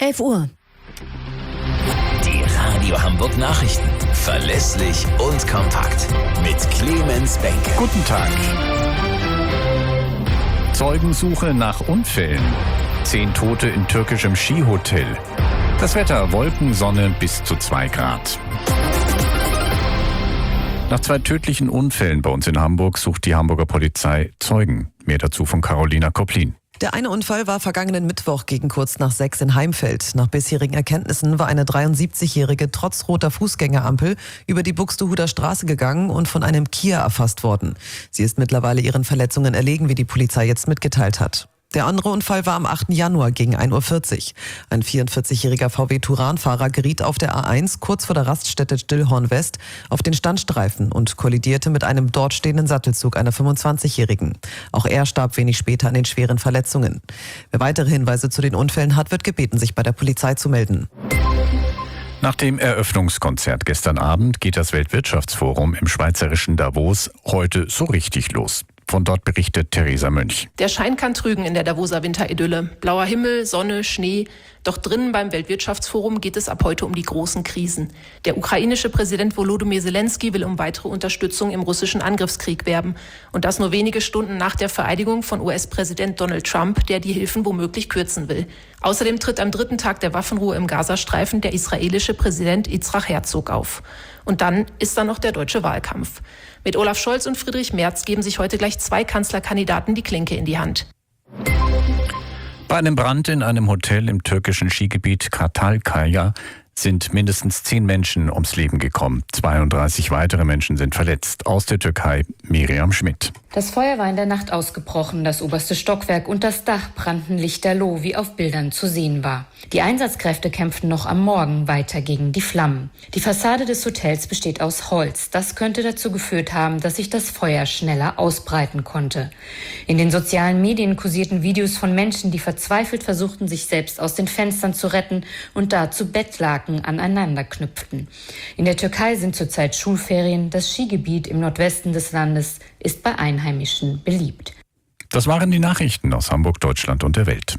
11 Uhr. Die Radio Hamburg Nachrichten. Verlässlich und kompakt. Mit Clemens Benke. Guten Tag. Zeugensuche nach Unfällen. 10 Tote in türkischem Skihotel. Das Wetter: Wolken, Sonne bis zu 2 Grad. Nach 2 tödlichen Unfällen bei uns in Hamburg sucht die Hamburger Polizei Zeugen. Mehr dazu von Carolina Koplin. Der eine Unfall war vergangenen Mittwoch gegen kurz nach 6 in Heimfeld. Nach bisherigen Erkenntnissen war eine 73-Jährige trotz roter Fußgängerampel über die Buxtehuder Straße gegangen und von einem Kia erfasst worden. Sie ist mittlerweile ihren Verletzungen erlegen, wie die Polizei jetzt mitgeteilt hat. Der andere Unfall war am 8. Januar gegen 1.40 Uhr. Ein 44-jähriger VW Touran-Fahrer geriet auf der A1 kurz vor der Raststätte Stillhorn West auf den Standstreifen und kollidierte mit einem dort stehenden Sattelzug einer 25-jährigen. Auch er starb wenig später an den schweren Verletzungen. Wer weitere Hinweise zu den Unfällen hat, wird gebeten, sich bei der Polizei zu melden. Nach dem Eröffnungskonzert gestern Abend geht das Weltwirtschaftsforum im schweizerischen Davos heute so richtig los. Von dort berichtet Theresa Mönch. Der Schein kann trügen in der Davoser Winteridylle. Blauer Himmel, Sonne, Schnee. Doch drinnen beim Weltwirtschaftsforum geht es ab heute um die großen Krisen. Der ukrainische Präsident Volodymyr Zelensky will um weitere Unterstützung im russischen Angriffskrieg werben. Und das nur wenige Stunden nach der Vereidigung von US-Präsident Donald Trump, der die Hilfen womöglich kürzen will. Außerdem tritt am 3. Tag der Waffenruhe im Gazastreifen der israelische Präsident Yitzhak Herzog auf. Und dann ist da noch der deutsche Wahlkampf. Mit Olaf Scholz und Friedrich Merz geben sich heute gleich 2 Kanzlerkandidaten die Klinke in die Hand. Bei einem Brand in einem Hotel im türkischen Skigebiet Kartalkaya sind mindestens 10 Menschen ums Leben gekommen. 32 weitere Menschen sind verletzt. Aus der Türkei, Miriam Schmidt. Das Feuer war in der Nacht ausgebrochen. Das oberste Stockwerk und das Dach brannten lichterloh, wie auf Bildern zu sehen war. Die Einsatzkräfte kämpften noch am Morgen weiter gegen die Flammen. Die Fassade des Hotels besteht aus Holz. Das könnte dazu geführt haben, dass sich das Feuer schneller ausbreiten konnte. In den sozialen Medien kursierten Videos von Menschen, die verzweifelt versuchten, sich selbst aus den Fenstern zu retten und dazu Bettlaken aneinander knüpften. In der Türkei sind zurzeit Schulferien. Das Skigebiet im Nordwesten des Landes ist bei Einheimischen beliebt. Das waren die Nachrichten aus Hamburg, Deutschland und der Welt.